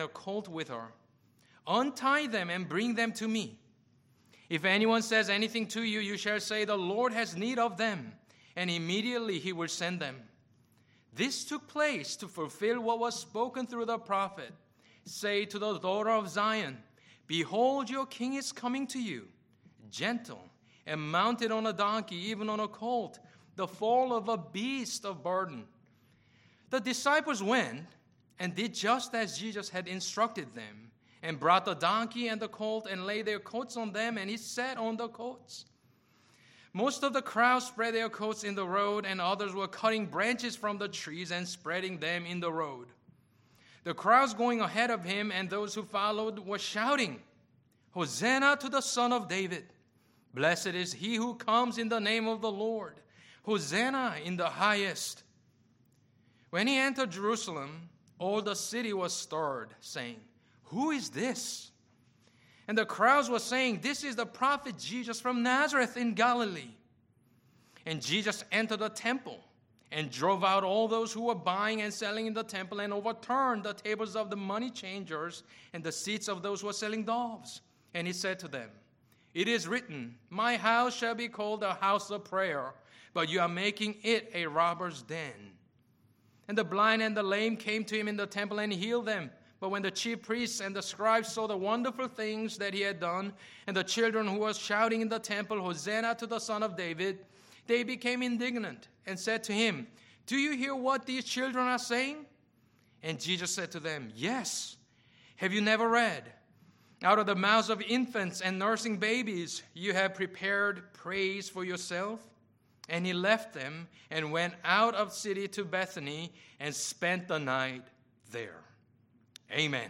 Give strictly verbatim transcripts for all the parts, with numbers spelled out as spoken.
a colt with her. Untie them and bring them to me. If anyone says anything to you, you shall say, the Lord has need of them, and immediately he will send them. This took place to fulfill what was spoken through the prophet. Say to the daughter of Zion, behold, your king is coming to you, gentle and mounted on a donkey, even on a colt, the foal of a beast of burden. The disciples went and did just as Jesus had instructed them, and brought the donkey and the colt and laid their coats on them, and he sat on the coats. Most of the crowd spread their coats in the road, and others were cutting branches from the trees and spreading them in the road. The crowds going ahead of him and those who followed were shouting, Hosanna to the Son of David. Blessed is he who comes in the name of the Lord. Hosanna in the highest. When he entered Jerusalem, all the city was stirred, saying, who is this? And the crowds were saying, this is the prophet Jesus from Nazareth in Galilee. And Jesus entered the temple and drove out all those who were buying and selling in the temple, and overturned the tables of the money changers and the seats of those who were selling doves. And he said to them, it is written, my house shall be called a house of prayer, but you are making it a robber's den. And the blind and the lame came to him in the temple, and he healed them. But when the chief priests and the scribes saw the wonderful things that he had done, and the children who were shouting in the temple, Hosanna to the Son of David, they became indignant and said to him, do you hear what these children are saying? And Jesus said to them, yes. Have you never read? Out of the mouths of infants and nursing babies, you have prepared praise for yourself. And he left them and went out of the city to Bethany and spent the night there. Amen.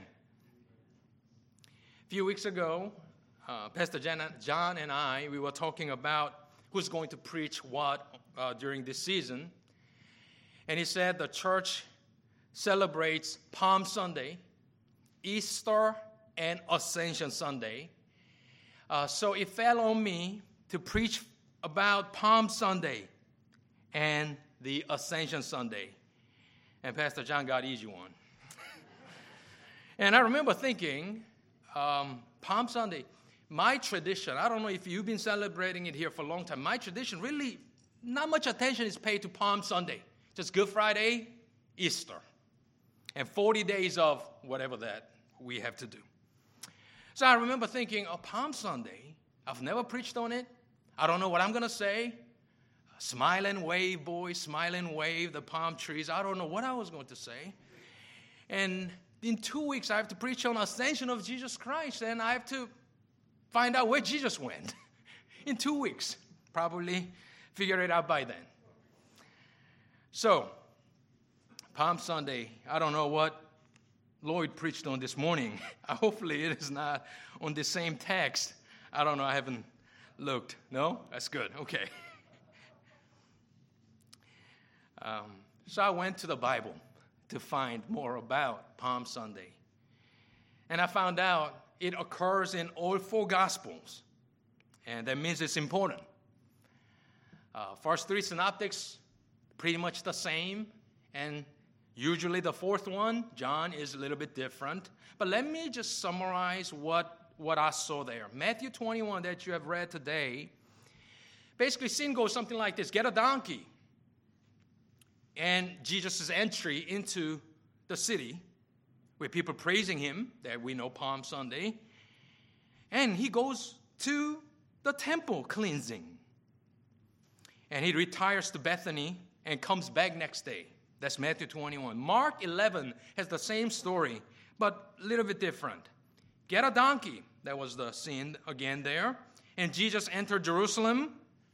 A few weeks ago, uh, Pastor John and I, we were talking about who's going to preach what uh, during this season. And he said the church celebrates Palm Sunday, Easter, and Ascension Sunday. Uh, so it fell on me to preach about Palm Sunday and the Ascension Sunday. And Pastor John got easy one. And I remember thinking, um, Palm Sunday, my tradition, I don't know if you've been celebrating it here for a long time, my tradition, really not much attention is paid to Palm Sunday. Just Good Friday, Easter, and forty days of whatever that we have to do. So I remember thinking, oh, Palm Sunday, I've never preached on it. I don't know what I'm going to say. Smile and wave, boys, smile and wave, the palm trees. I don't know what I was going to say. And in two weeks, I have to preach on Ascension of Jesus Christ, and I have to find out where Jesus went. In two weeks, probably figure it out by then. So, Palm Sunday, I don't know what Lloyd preached on this morning. Hopefully it is not on the same text. I don't know, I haven't looked. No? That's good. Okay. um, so I went to the Bible to find more about Palm Sunday. And I found out it occurs in all four Gospels. And that means it's important. Uh, first three synoptics, pretty much the same. And usually the fourth one, John, is a little bit different. But let me just summarize what, what I saw there. Matthew twenty-one that you have read today, basically scene goes something like this. Get a donkey. And Jesus' entry into the city with people praising him, that we know Palm Sunday. And he goes to the temple cleansing. And he retires to Bethany and comes back next day. That's Matthew twenty-one. Mark eleven has the same story, but a little bit different. Get a donkey. That was the scene again there. And Jesus entered Jerusalem.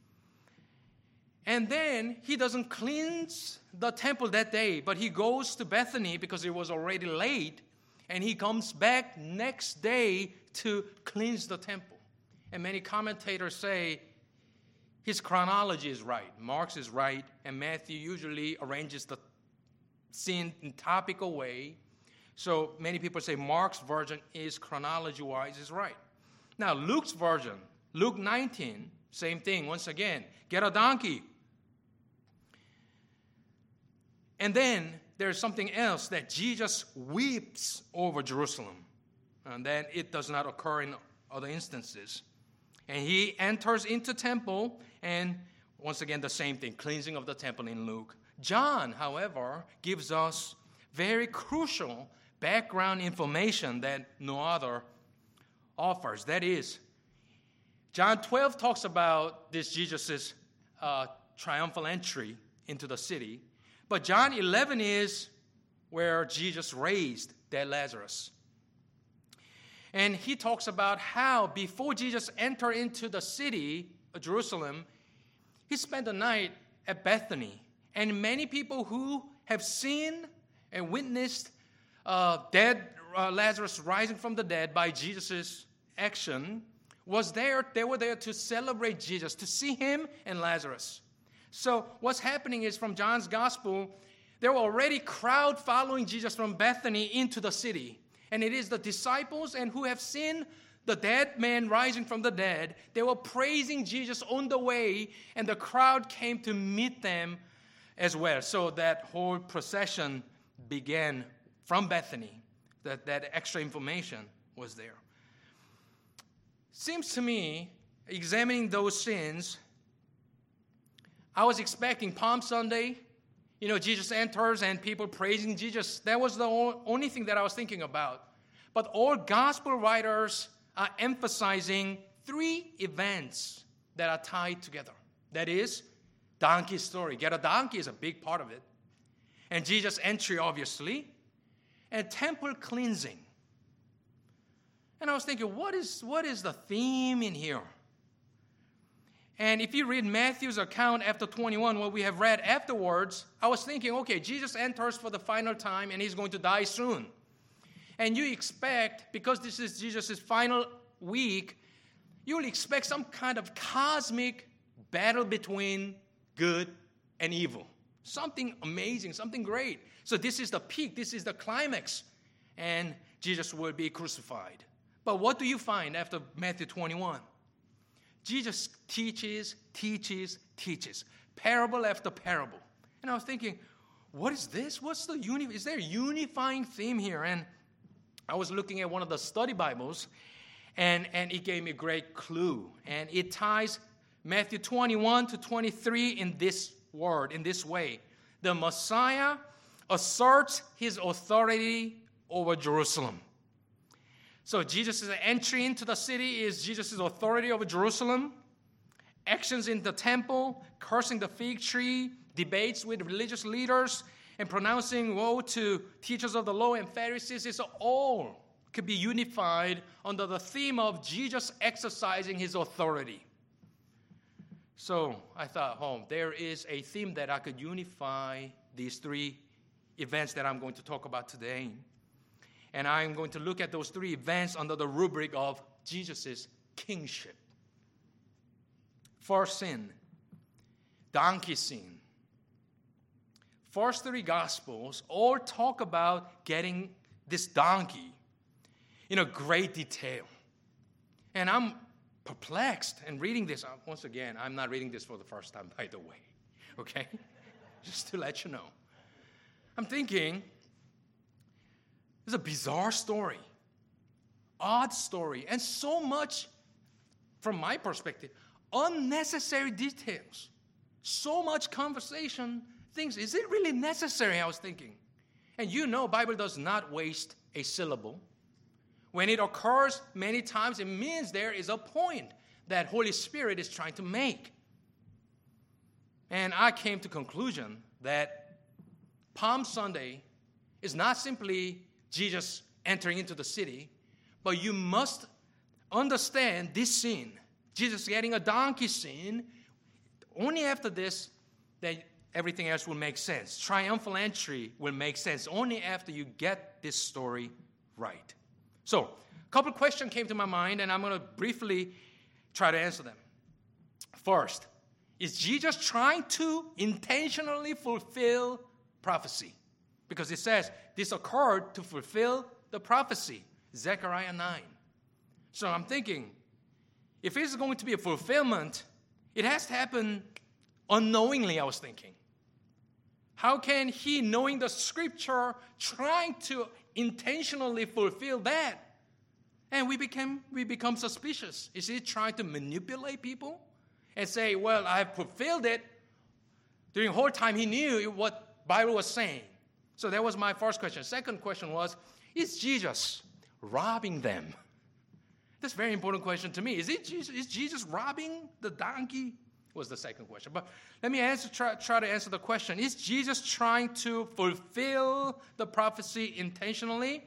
And then he doesn't cleanse the temple that day, but he goes to Bethany because it was already late. And he comes back next day to cleanse the temple. And many commentators say his chronology is right. Mark's is right, and Matthew usually arranges the scene in topical way. So many people say Mark's version is chronology-wise is right. Now, Luke's version, Luke nineteen, same thing. Once again, get a donkey. And then there's something else, that Jesus weeps over Jerusalem. And then it does not occur in other instances. And he enters into temple, and once again the same thing, cleansing of the temple in Luke. John, however, gives us very crucial background information that no other offers. That is, John twelve talks about this Jesus' uh, triumphal entry into the city. But John eleven is where Jesus raised dead Lazarus. And he talks about how before Jesus entered into the city of Jerusalem, he spent the night at Bethany. And many people who have seen and witnessed uh, dead uh, Lazarus rising from the dead by Jesus' action was there. They were there to celebrate Jesus, to see him and Lazarus. So what's happening is, from John's gospel, there were already crowd following Jesus from Bethany into the city. And it is the disciples and who have seen the dead man rising from the dead. They were praising Jesus on the way, and the crowd came to meet them as well. So that whole procession began from Bethany. That, that extra information was there. Seems to me, examining those scenes, I was expecting Palm Sunday, you know, Jesus enters and people praising Jesus. That was the only thing that I was thinking about. But all gospel writers are emphasizing three events that are tied together. That is, donkey story. Get a donkey is a big part of it. And Jesus' entry, obviously. And temple cleansing. And I was thinking, what is, what is the theme in here? And if you read Matthew's account after twenty-one, what we have read afterwards, I was thinking, okay, Jesus enters for the final time and he's going to die soon. And you expect, because this is Jesus' final week, you will expect some kind of cosmic battle between good and evil. Something amazing, something great. So this is the peak, this is the climax, and Jesus will be crucified. But what do you find after Matthew twenty-one? Jesus teaches, teaches, teaches. Parable after parable. And I was thinking, what is this? What's the uni- is there a unifying theme here? And I was looking at one of the study Bibles, and, and it gave me a great clue. And it ties Matthew twenty-one to twenty-three in this word, in this way. The Messiah asserts his authority over Jerusalem. So Jesus' entry into the city is Jesus' authority over Jerusalem. Actions in the temple, cursing the fig tree, debates with religious leaders, and pronouncing woe to teachers of the law and Pharisees, is all could be unified under the theme of Jesus exercising his authority. So I thought, oh, there is a theme that I could unify these three events that I'm going to talk about today. And I'm going to look at those three events under the rubric of Jesus' kingship. First sin, donkey sin. First three Gospels all talk about getting this donkey in a great detail. And I'm perplexed and reading this. Once again, I'm not reading this for the first time, by the way. Okay? Just to let you know. I'm thinking, it's a bizarre story, odd story, and so much, from my perspective, unnecessary details. So much conversation, things, is it really necessary, I was thinking. And you know, Bible does not waste a syllable. When it occurs many times, it means there is a point that Holy Spirit is trying to make. And I came to the conclusion that Palm Sunday is not simply Jesus entering into the city, but you must understand this scene. Jesus getting a donkey scene. Only after this, that everything else will make sense. Triumphal entry will make sense only after you get this story right. So, a couple questions came to my mind, and I'm going to briefly try to answer them. First, is Jesus trying to intentionally fulfill prophecy? Because it says this occurred to fulfill the prophecy, Zechariah nine. So I'm thinking, if it's going to be a fulfillment, it has to happen unknowingly, I was thinking. How can he, knowing the scripture, trying to intentionally fulfill that? And we became we become suspicious. Is he trying to manipulate people and say, well, I have fulfilled it? During the whole time he knew what Bible was saying. So that was my first question. Second question was, is Jesus robbing them? That's a very important question to me. Is, it Jesus, is Jesus robbing the donkey? Was the second question. But let me answer, try, try to answer the question. Is Jesus trying to fulfill the prophecy intentionally?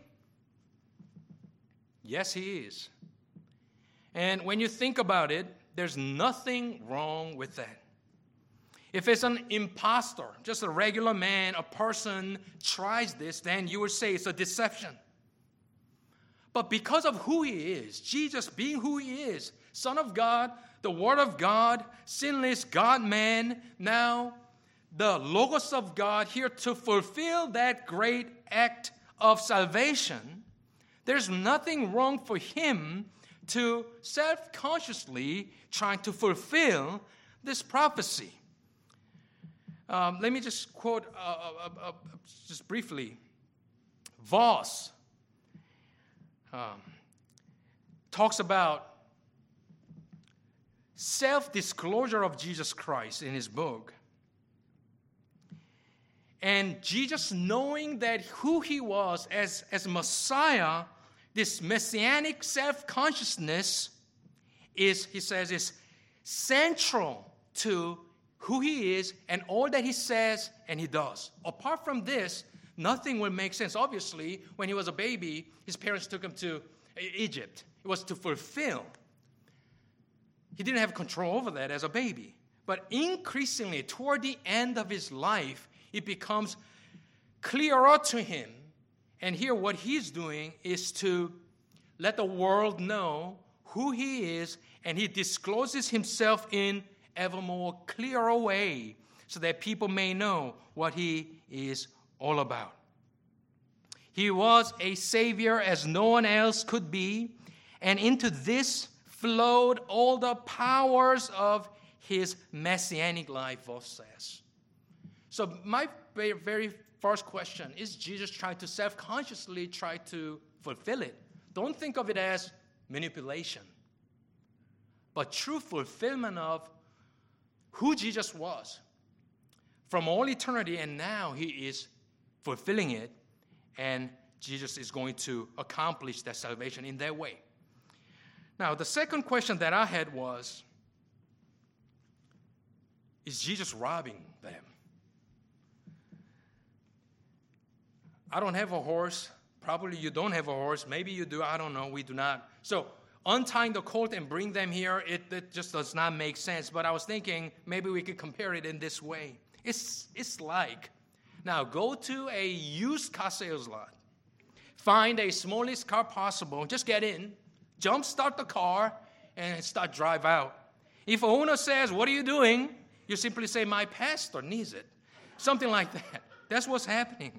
Yes, he is. And when you think about it, there's nothing wrong with that. If it's an impostor, just a regular man, a person tries this, then you would say it's a deception. But because of who he is, Jesus being who he is, Son of God, the Word of God, sinless God-man, now the Logos of God here to fulfill that great act of salvation, there's nothing wrong for him to self-consciously trying to fulfill this prophecy. Um, let me just quote uh, uh, uh, just briefly. Voss um, talks about self-disclosure of Jesus Christ in his book. And Jesus knowing that who he was as, as Messiah, this messianic self-consciousness is, he says, is central to who he is and all that he says and he does. Apart from this, nothing will make sense. Obviously, when he was a baby, his parents took him to Egypt. It was to fulfill. He didn't have control over that as a baby. But increasingly, toward the end of his life, it becomes clearer to him. And here what he's doing is to let the world know who he is, and he discloses himself in ever more clearer way so that people may know what he is all about. He was a savior as no one else could be, and into this flowed all the powers of his messianic life, Voss says. So my very first question, is Jesus trying to self-consciously try to fulfill it? Don't think of it as manipulation, but true fulfillment of who Jesus was from all eternity, and now he is fulfilling it, and Jesus is going to accomplish that salvation in that way. Now, the second question that I had was, is Jesus robbing them? I don't have a horse. Probably you don't have a horse. Maybe you do. I don't know. We do not. So untying the colt and bring them here, it, it just does not make sense. But I was thinking maybe we could compare it in this way. It's, it's like, now go to a used car sales lot. Find a smallest car possible. Just get in. Jump start the car and start drive out. If the owner says, what are you doing? You simply say, my pastor needs it. Something like that. That's what's happening.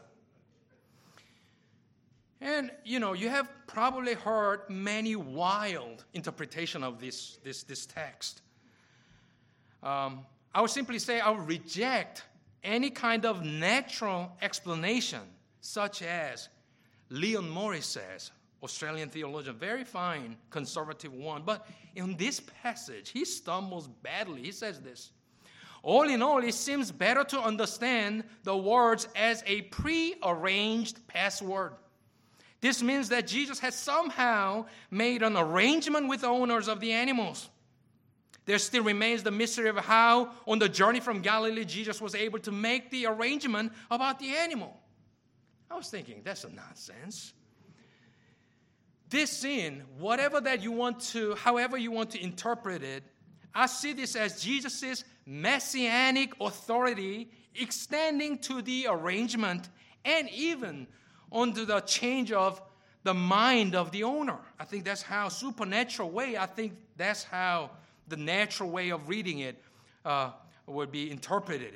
And, you know, you have probably heard many wild interpretations of this, this, this text. Um, I would simply say I would reject any kind of natural explanation, such as Leon Morris says, Australian theologian, very fine, conservative one. But in this passage, he stumbles badly. He says this, all in all, it seems better to understand the words as a pre-arranged password. This means that Jesus has somehow made an arrangement with the owners of the animals. There still remains the mystery of how, on the journey from Galilee, Jesus was able to make the arrangement about the animal. I was thinking, that's a nonsense. This scene, whatever that you want to, however you want to interpret it, I see this as Jesus' messianic authority extending to the arrangement and even onto the change of the mind of the owner. I think that's how supernatural way, I think that's how the natural way of reading it uh, would be interpreted.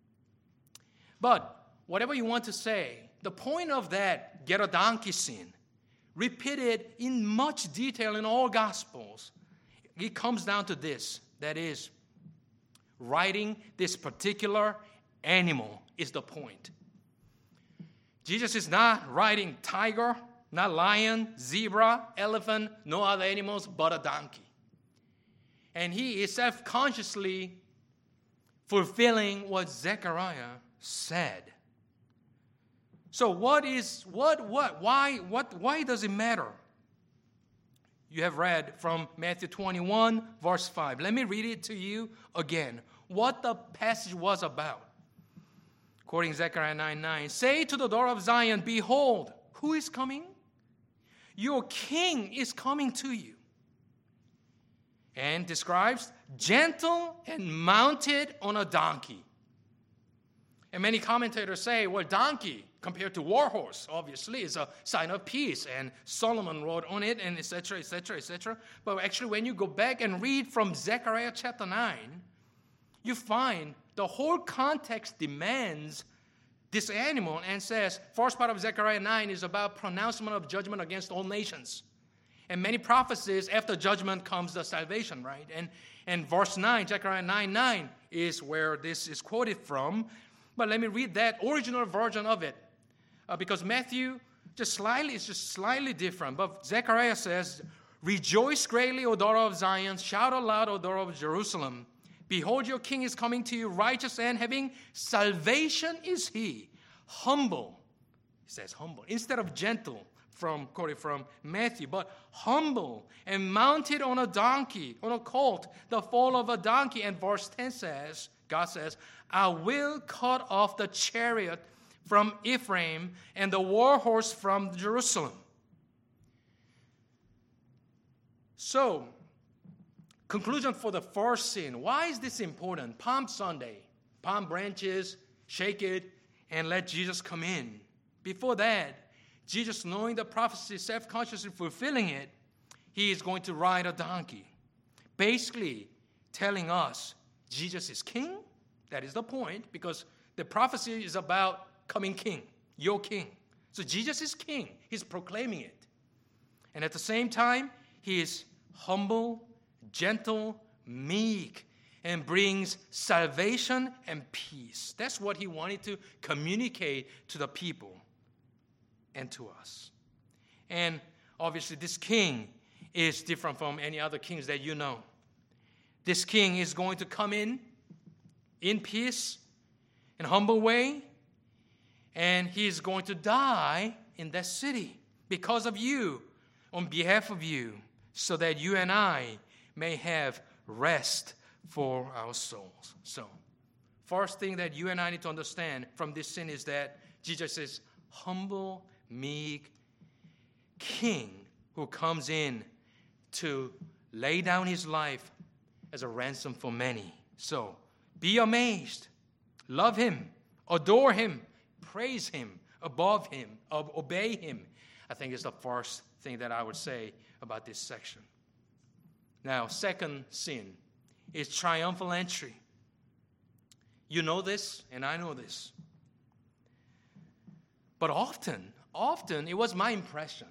But whatever you want to say, the point of that get a donkey scene, repeated in much detail in all Gospels, it comes down to this, that is, writing this particular animal is the point. Jesus is not riding tiger, not lion, zebra, elephant, no other animals but a donkey. And he is self-consciously fulfilling what Zechariah said. So what is, what, what, why, what, why does it matter? You have read from Matthew twenty-one, verse five. Let me read it to you again. What the passage was about. Quoting Zechariah nine nine. Say to the daughter of Zion, behold, who is coming? Your king is coming to you. And describes gentle and mounted on a donkey. And many commentators say, well, donkey compared to war horse, obviously, is a sign of peace. And Solomon wrote on it, and et cetera, et cetera, et cetera. But actually, when you go back and read from Zechariah chapter nine, you find the whole context demands this animal and says, first part of Zechariah nine is about pronouncement of judgment against all nations. And many prophecies, after judgment comes the salvation, right? And, and verse nine, Zechariah nine nine, is where this is quoted from. But let me read that original version of it. Uh, because Matthew just slightly, it's just slightly different. But Zechariah says, rejoice greatly, O daughter of Zion. Shout aloud, O daughter of Jerusalem. Behold, your king is coming to you, righteous and having salvation is he. Humble. He says humble. Instead of gentle, from quoted from Matthew, but humble and mounted on a donkey, on a colt, the foal of a donkey. And verse ten says, God says, I will cut off the chariot from Ephraim and the war horse from Jerusalem. So, conclusion for the first scene. Why is this important? Palm Sunday, palm branches, shake it, and let Jesus come in. Before that, Jesus, knowing the prophecy, self-consciously fulfilling it, he is going to ride a donkey. Basically, telling us Jesus is king. That is the point, because the prophecy is about coming king, your king. So Jesus is king. He's proclaiming it. And at the same time, he is humble, gentle, meek, and brings salvation and peace. That's what he wanted to communicate to the people and to us. And obviously, this king is different from any other kings that you know. This king is going to come in in peace, in a humble way, and he is going to die in that city because of you, on behalf of you, so that you and I may have rest for our souls. So, first thing that you and I need to understand from this scene is that Jesus is humble, meek king who comes in to lay down his life as a ransom for many. So, be amazed, love him, adore him, praise him, above him, obey him. I think is the first thing that I would say about this section. Now, second sin is triumphal entry. You know this, and I know this. But often, often, it was my impression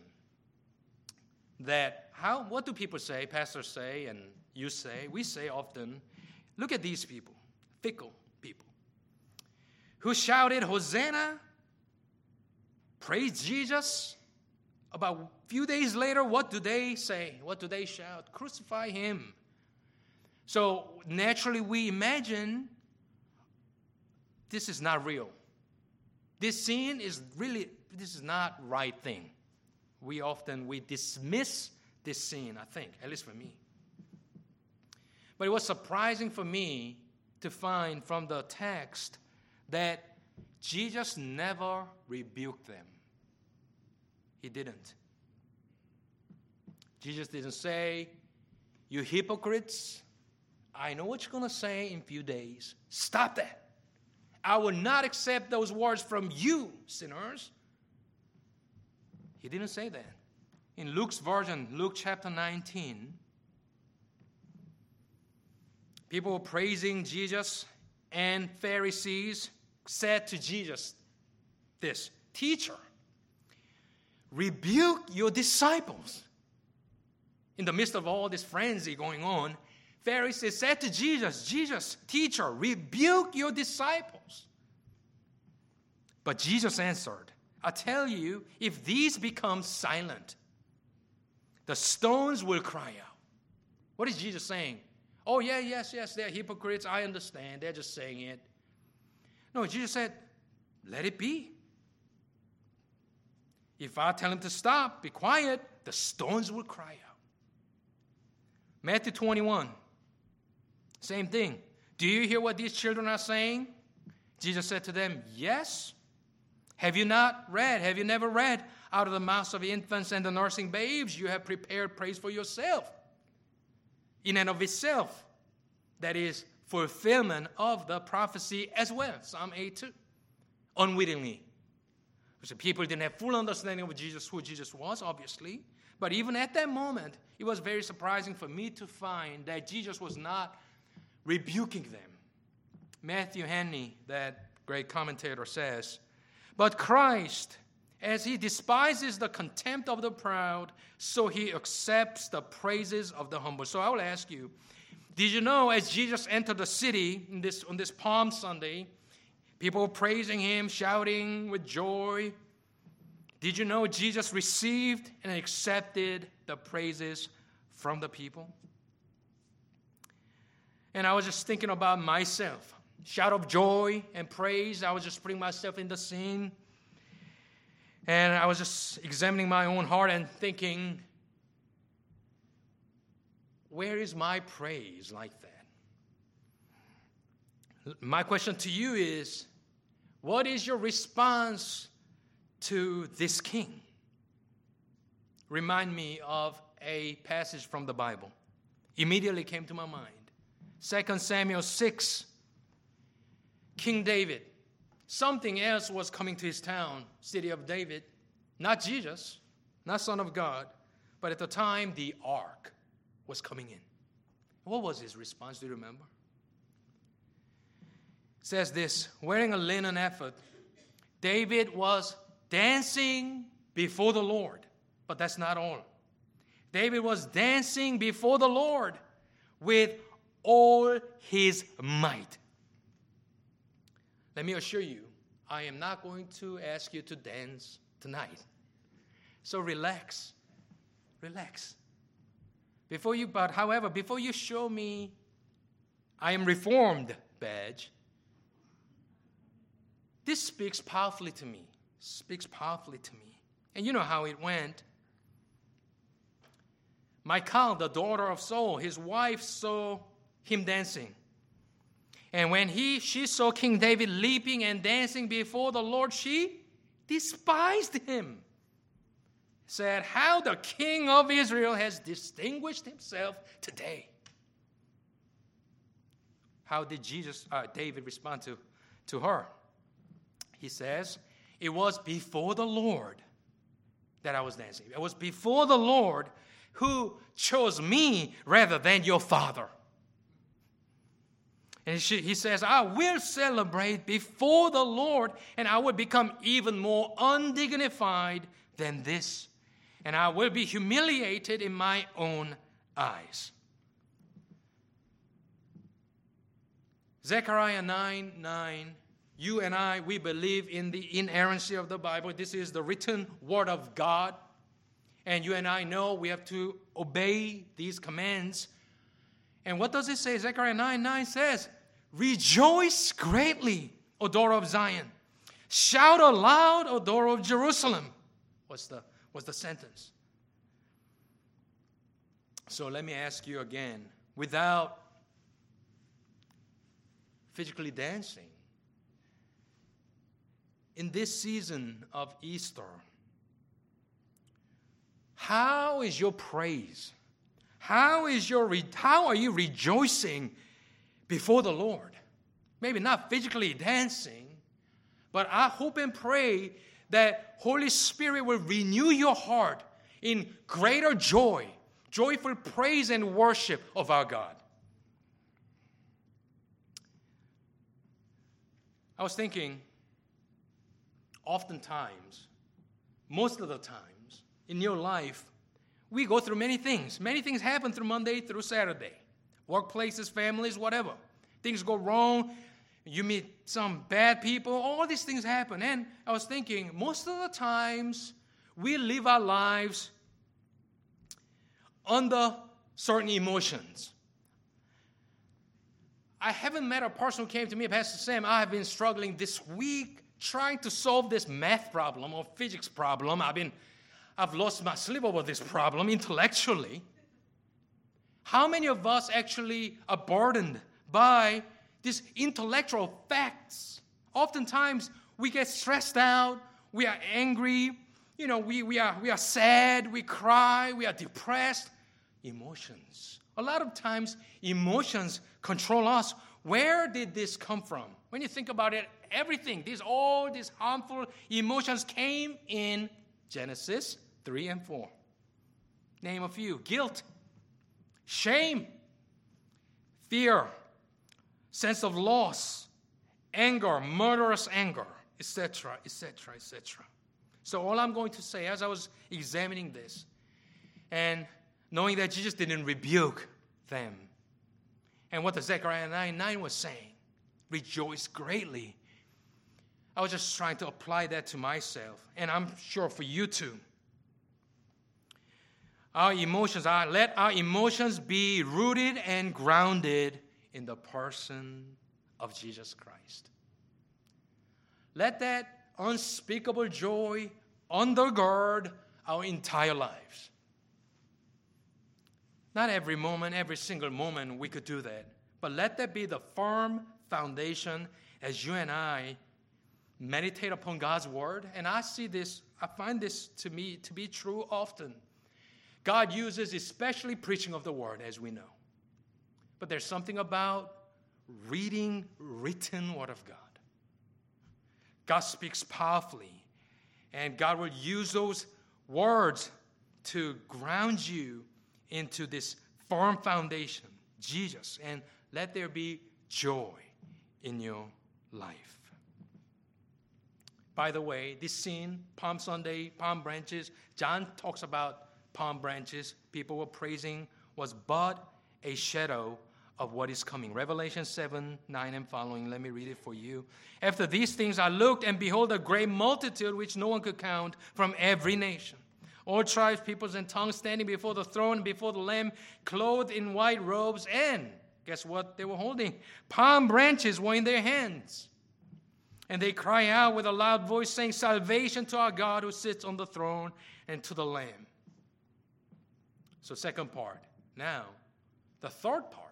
that how, what do people say, pastors say, and you say, we say often, look at these people, fickle people, who shouted, Hosanna, praise Jesus. About a few days later, what do they say? What do they shout? Crucify him. So naturally we imagine this is not real. This sin is really, this is not right thing. We often, we dismiss this sin, I think, at least for me. But it was surprising for me to find from the text that Jesus never rebuked them. He didn't. Jesus didn't say, you hypocrites, I know what you're going to say in a few days. Stop that. I will not accept those words from you, sinners. He didn't say that. In Luke's version, Luke chapter nineteen, people were praising Jesus, and Pharisees said to Jesus this, Teacher, rebuke your disciples. In the midst of all this frenzy going on, Pharisees said to Jesus, Jesus, teacher, rebuke your disciples. But Jesus answered, I tell you, if these become silent, the stones will cry out. What is Jesus saying? Oh, yeah, yes, yes, they're hypocrites. I understand. They're just saying it. No, Jesus said, let it be. If I tell them to stop, be quiet, the stones will cry out. Matthew twenty-one, same thing. Do you hear what these children are saying? Jesus said to them, yes. Have you not read? Have you never read? Out of the mouths of infants and the nursing babes, you have prepared praise for yourself. In and of itself, that is fulfillment of the prophecy as well. Psalm eighty-two. Unwittingly. So people didn't have full understanding of Jesus, who Jesus was, obviously. But even at that moment, it was very surprising for me to find that Jesus was not rebuking them. Matthew Henry, that great commentator, says, but Christ, as he despises the contempt of the proud, so he accepts the praises of the humble. So I will ask you, did you know as Jesus entered the city in this, on this Palm Sunday, people were praising him, shouting with joy? Did you know Jesus received and accepted the praises from the people? And I was just thinking about myself. Shout of joy and praise. I was just putting myself in the scene. And I was just examining my own heart and thinking, where is my praise like that? My question to you is, what is your response to this king? Remind me of a passage from the Bible. Immediately came to my mind. Second Samuel six, King David. Something else was coming to his town, city of David. Not Jesus, not Son of God, but at the time the ark was coming in. What was his response? Do you remember? It says this, wearing a linen ephod, David was dancing before the Lord. But that's not all. David was dancing before the Lord with all his might. Let me assure you, I am not going to ask you to dance tonight. So relax. Relax. Before you, but however, before you show me I am reformed badge, this speaks powerfully to me. Speaks powerfully to me. And you know how it went. Michal, the daughter of Saul, his wife saw him dancing. And when he, she saw King David leaping and dancing before the Lord, she despised him. Said, how the king of Israel has distinguished himself today. How did Jesus, uh, David respond to, to her? He says, it was before the Lord that I was dancing. It was before the Lord who chose me rather than your father. And she, he says, I will celebrate before the Lord, and I will become even more undignified than this. And I will be humiliated in my own eyes. Zechariah nine nine, you and I, we believe in the inerrancy of the Bible. This is the written word of God. And you and I know we have to obey these commands. And what does it say? Zechariah nine nine says, rejoice greatly, O daughter of Zion. Shout aloud, O daughter of Jerusalem. What's the, what's the sentence? So let me ask you again, without physically dancing, in this season of Easter, how is your praise? How is your re- how are you rejoicing before the Lord? Maybe not physically dancing, but I hope and pray that Holy Spirit will renew your heart in greater joy, joyful praise and worship of our God. I was thinking, oftentimes, most of the times, in your life, we go through many things. Many things happen through Monday through Saturday. Workplaces, families, whatever. Things go wrong. You meet some bad people. All these things happen. And I was thinking, most of the times, we live our lives under certain emotions. I haven't met a person who came to me, Pastor Sam, I have been struggling this week trying to solve this math problem or physics problem. I've been, I've lost my sleep over this problem intellectually. How many of us actually are burdened by these intellectual facts? Oftentimes, we get stressed out, we are angry, you know, we, we, are, we are sad, we cry, we are depressed. Emotions. A lot of times, emotions control us. Where did this come from? When you think about it, everything, these all these harmful emotions came in Genesis three and four. Name a few. Guilt, shame, fear, sense of loss, anger, murderous anger, et cetera, et cetera, et cetera. So all I'm going to say, as I was examining this, and knowing that Jesus didn't rebuke them, and what the Zechariah nine nine was saying, rejoice greatly. I was just trying to apply that to myself, and I'm sure for you too. Our emotions are, let our emotions be rooted and grounded in the person of Jesus Christ. Let that unspeakable joy undergird our entire lives. Not every moment, every single moment we could do that. But let that be the firm foundation as you and I meditate upon God's word. And I see this, I find this to me to be true often. God uses especially preaching of the word, as we know. But there's something about reading written word of God. God speaks powerfully. And God will use those words to ground you into this firm foundation, Jesus, and let there be joy in your life. By the way, this scene, Palm Sunday, palm branches, John talks about palm branches, people were praising, was but a shadow of what is coming. Revelation seven, nine and following, let me read it for you. After these things I looked, and behold, a great multitude which no one could count from every nation. All tribes, peoples, and tongues standing before the throne and before the Lamb, clothed in white robes, and guess what they were holding? Palm branches were in their hands. And they cry out with a loud voice, saying, salvation to our God who sits on the throne and to the Lamb. So second part. Now, the third part.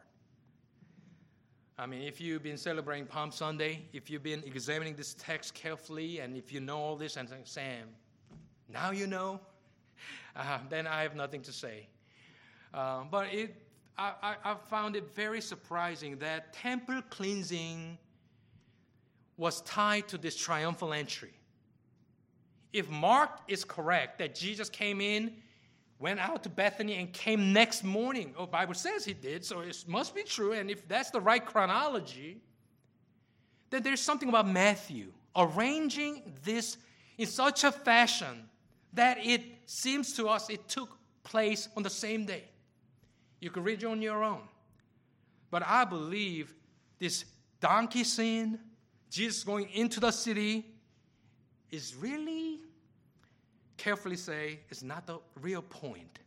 I mean, if you've been celebrating Palm Sunday, if you've been examining this text carefully, and if you know all this and saying, Sam, now you know, Uh, then I have nothing to say. Uh, but it, I, I, I found it very surprising that temple cleansing was tied to this triumphal entry. If Mark is correct that Jesus came in, went out to Bethany, and came next morning, oh, the Bible says he did, so it must be true. And if that's the right chronology, then there's something about Matthew arranging this in such a fashion that it seems to us it took place on the same day. You can read it on your own. But I believe this donkey scene, Jesus going into the city, is really, carefully say, is not the real point.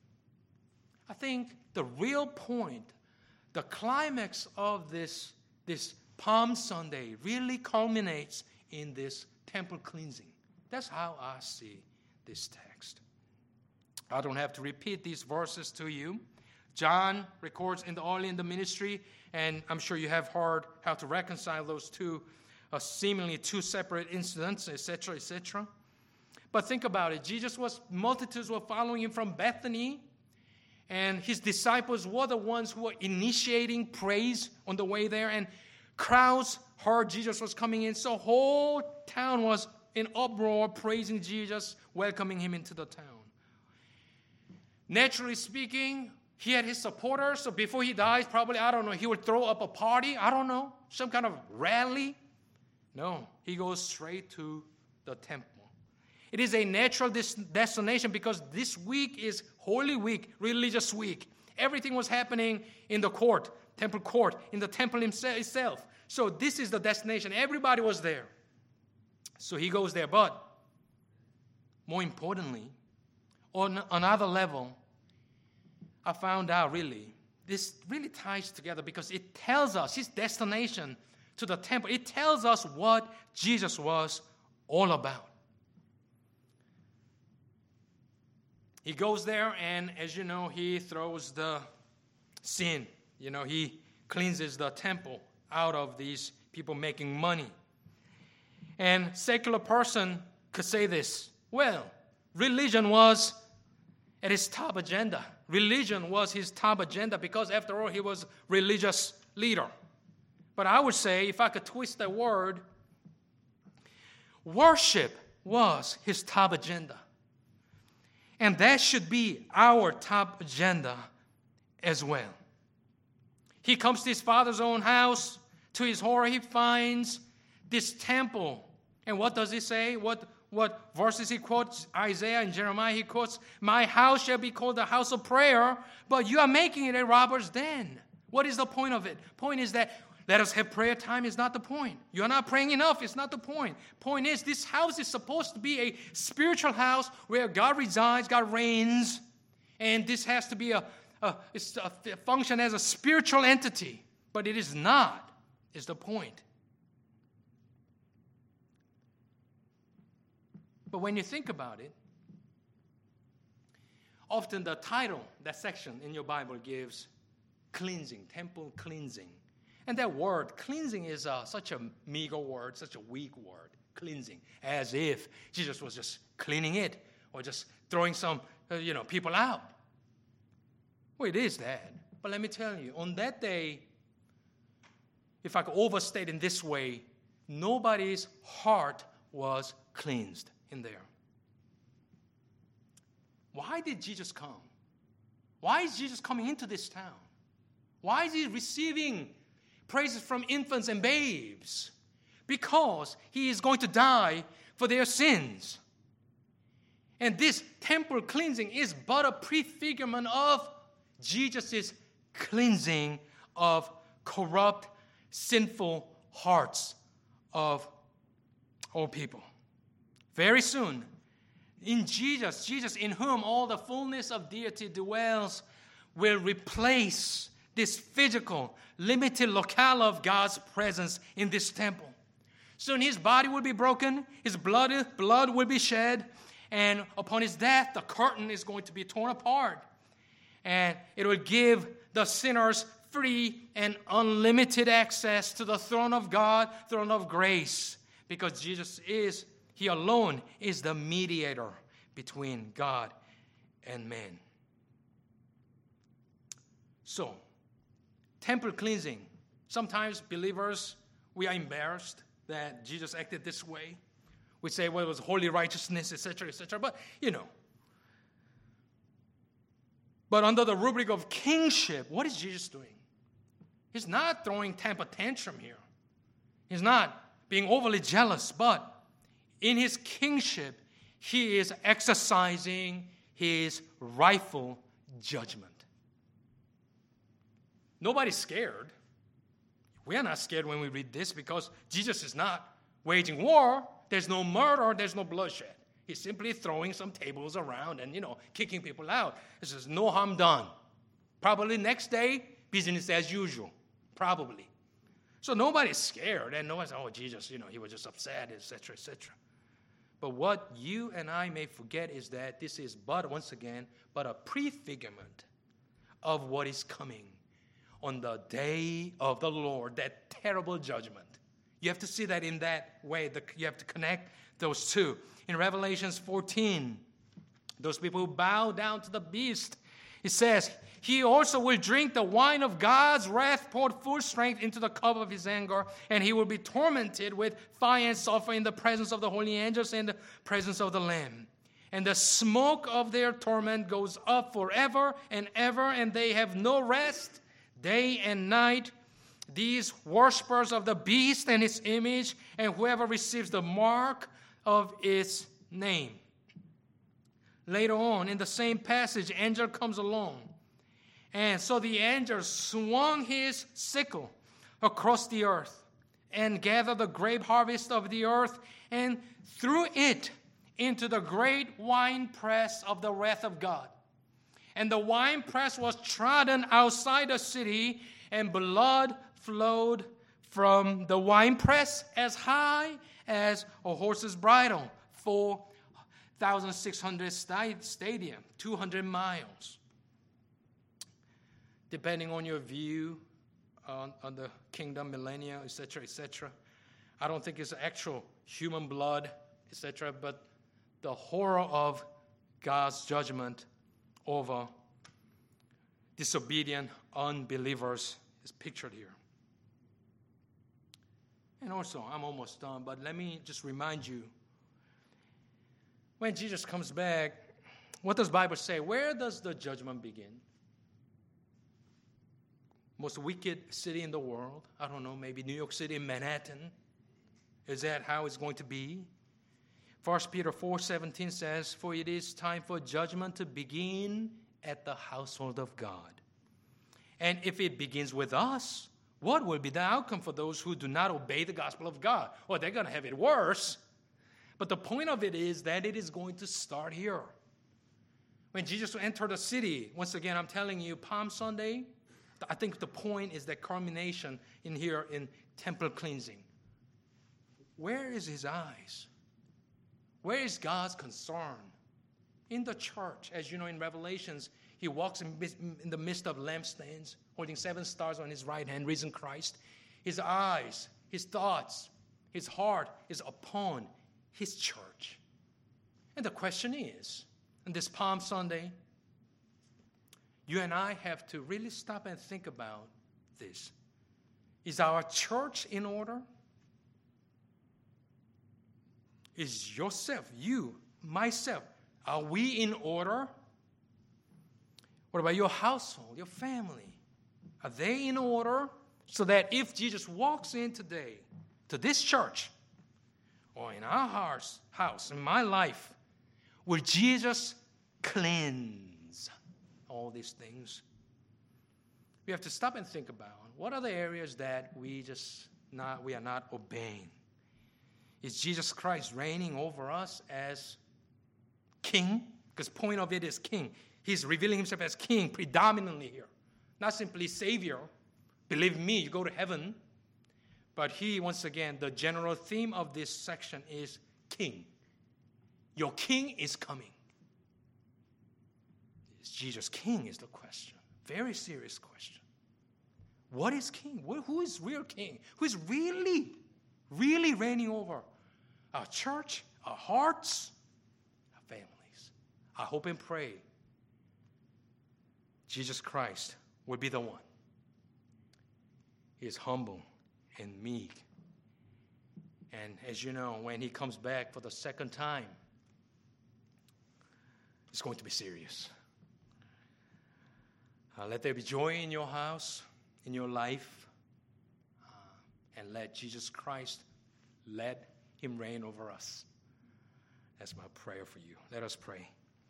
I think the real point, the climax of this, this Palm Sunday really culminates in this temple cleansing. That's how I see this text. I don't have to repeat these verses to you. John records in the early in the ministry, and I'm sure you have heard how to reconcile those two, uh, seemingly two separate incidents, et cetera, et cetera. But think about it. Jesus was, multitudes were following him from Bethany, and his disciples were the ones who were initiating praise on the way there, and crowds heard Jesus was coming in, so whole town was in uproar, praising Jesus, welcoming him into the town. Naturally speaking, he had his supporters, so before he dies, probably, I don't know, he would throw up a party, I don't know, some kind of rally. No, he goes straight to the temple. It is a natural des- destination because this week is Holy Week, religious week. Everything was happening in the court, temple court, in the temple itself. So this is the destination. Everybody was there. So he goes there. But more importantly, on another level, I found out really, this really ties together because it tells us his destination to the temple. It tells us what Jesus was all about. He goes there, and as you know, he throws the sin. You know, he cleanses the temple out of these people making money. And secular person could say this, well, religion was at his top agenda. Religion was his top agenda because, after all, he was a religious leader. But I would say, if I could twist that word, worship was his top agenda. And that should be our top agenda as well. He comes to his father's own house. To his horror, he finds this temple. And what does he say? What, what verses he quotes? Isaiah and Jeremiah, he quotes, "My house shall be called the house of prayer, but you are making it a robber's den." What is the point of it? Point is that let us have prayer time is not the point. You are not praying enough. It's not the point. Point is, this house is supposed to be a spiritual house where God resides, God reigns, and this has to be a, a, it's a function as a spiritual entity. But it is not, is the point. But when you think about it, often the title, that section in your Bible gives cleansing, temple cleansing. And that word, cleansing, is uh, such a meager word, such a weak word, cleansing, as if Jesus was just cleaning it or just throwing some, uh, you know, people out. Well, it is that. But let me tell you, on that day, if I could overstate in this way, nobody's heart was cleansed in there. Why did Jesus come? Why is Jesus coming into this town? Why is he receiving praises from infants and babes? Because he is going to die for their sins. And this temple cleansing is but a prefigurement of Jesus' cleansing of corrupt, sinful hearts of all people. Very soon, in Jesus, Jesus in whom all the fullness of deity dwells, will replace this physical, limited locale of God's presence in this temple. Soon his body will be broken, his blood, blood will be shed, and upon his death, the curtain is going to be torn apart. And it will give the sinners free and unlimited access to the throne of God, throne of grace, because Jesus is, he alone is the mediator between God and man. So, temple cleansing. Sometimes believers, we are embarrassed that Jesus acted this way. We say, well, it was holy righteousness, et cetera, et cetera. But, you know. But under the rubric of kingship, what is Jesus doing? He's not throwing temper tantrum here. He's not being overly jealous, but in his kingship, he is exercising his rightful judgment. Nobody's scared. We are not scared when we read this because Jesus is not waging war. There's no murder. There's no bloodshed. He's simply throwing some tables around and, you know, kicking people out. This is no harm done. Probably next day, business as usual. Probably. So nobody's scared. And nobody's, oh, Jesus, you know, he was just upset, et cetera, et cetera. But what you and I may forget is that this is but, once again, but a prefigurement of what is coming on the day of the Lord, that terrible judgment. You have to see that in that way. The, you have to connect those two. In Revelation fourteen, those people who bow down to the beast, it says, he also will drink the wine of God's wrath poured full strength into the cup of his anger, and he will be tormented with fire and sulfur in the presence of the holy angels and the presence of the Lamb. And the smoke of their torment goes up forever and ever, and they have no rest day and night. These worshippers of the beast and its image, and whoever receives the mark of its name. Later on, in the same passage, angel comes along. And so the angel swung his sickle across the earth, and gather the grape harvest of the earth, and threw it into the great winepress of the wrath of God. And the winepress was trodden outside the city, and blood flowed from the winepress as high as a horse's bridle, four thousand six hundred stadium, two hundred miles. Depending on your view on, on the kingdom, millennia, et cetera, et cetera. I don't think it's actual human blood, et cetera, but the horror of God's judgment over disobedient unbelievers is pictured here. And also, I'm almost done, but let me just remind you, when Jesus comes back, what does the Bible say? Where does the judgment begin? Most wicked city in the world? I don't know, maybe New York City, Manhattan. Is that how it's going to be? First Peter four seventeen says, "For it is time for judgment to begin at the household of God." And if it begins with us, what will be the outcome for those who do not obey the gospel of God? Well, they're going to have it worse. But the point of it is that it is going to start here. When Jesus entered the city, once again, I'm telling you, Palm Sunday, I think the point is that culmination in here in temple cleansing. Where is his eyes? Where is God's concern? In the church, as you know in Revelations, he walks in, in the midst of lampstands, holding seven stars on his right hand, risen Christ. His eyes, his thoughts, his heart is upon his church. And the question is, on this Palm Sunday, you and I have to really stop and think about this. Is our church in order? Is yourself, you, myself, are we in order? What about your household, your family? Are they in order? So that if Jesus walks in today to this church, or in our house, house, in my life, will Jesus cleanse all these things? We have to stop and think about what are the areas that we just not we are not obeying. Is Jesus Christ reigning over us as king? Because the point of it is king. He's revealing himself as king predominantly here. Not simply savior. Believe me, you go to heaven. But he, once again, the general theme of this section is king. Your king is coming. Is Jesus king is the question. Very serious question. What is king? Who is real king? Who is really, really reigning over our church, our hearts, our families? I hope and pray Jesus Christ will be the one. He is humble and meek. And as you know, when he comes back for the second time, it's going to be serious. Uh, let there be joy in your house, in your life, uh, and let Jesus Christ, let him reign over us. That's my prayer for you. Let us pray.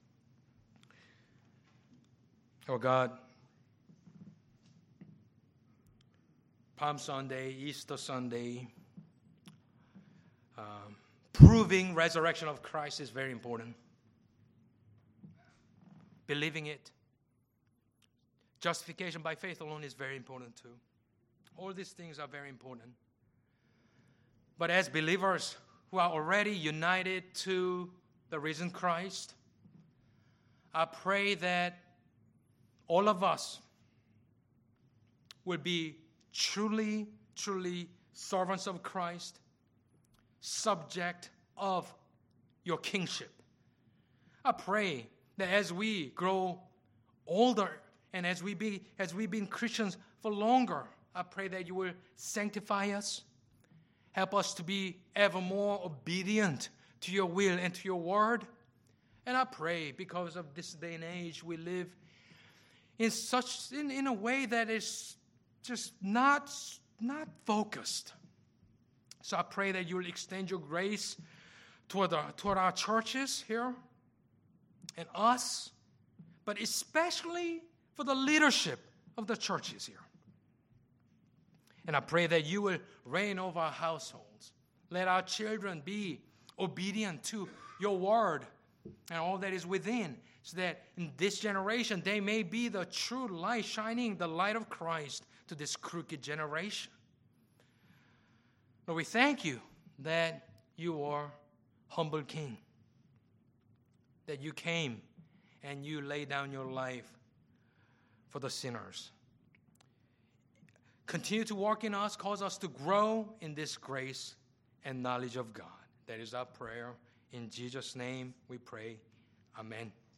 Oh God, Palm Sunday, Easter Sunday, um, proving resurrection of Christ is very important. Believing it. Justification by faith alone is very important too. All these things are very important. But as believers who are already united to the risen Christ, I pray that all of us will be truly, truly servants of Christ, subject of your kingship. I pray that as we grow older and as we be as we've been Christians for longer, I pray that you will sanctify us, help us to be ever more obedient to your will and to your word. And I pray because of this day and age we live in such in, in a way that is just not, not focused. So I pray that you will extend your grace toward, the, toward our churches here and us, but especially for the leadership of the churches here. And I pray that you will reign over our households. Let our children be obedient to your word and all that is within, so that in this generation they may be the true light, shining the light of Christ to this crooked generation. Lord, we thank you that you are humble King, that you came and you laid down your life for the sinners. Continue to work in us, cause us to grow in this grace and knowledge of God. That is our prayer. In Jesus' name we pray. Amen.